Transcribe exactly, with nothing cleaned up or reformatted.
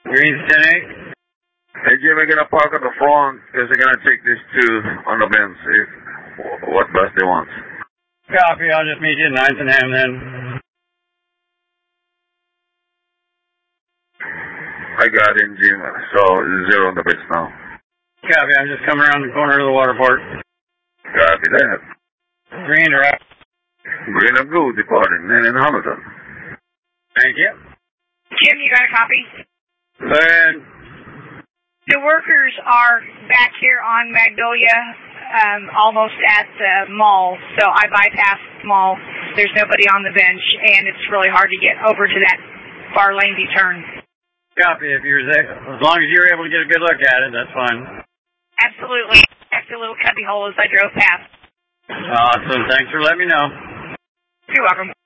Green ten eight. Hey, Jimmy, gonna park at the front because they're gonna take this two on the bench. If what bus they want. Copy. I'll just meet you at ninth and Ham then. I got in, Jim. So zero on the bench now. Copy. I'm just coming around the corner of the water park. Copy that. Green or out? Green and blue departing. And in Hamilton. Thank you. Jim, you got a copy? Good. The workers are back here on Magnolia, um, almost at the mall. So I bypassed the mall. There's nobody on the bench, and it's really hard to get over to that far lane to turn. Copy. If you're there, as long as you're able to get a good look at it, that's fine. Absolutely. Checked the little cubby hole as I drove past. Awesome. Thanks for letting me know. You're welcome.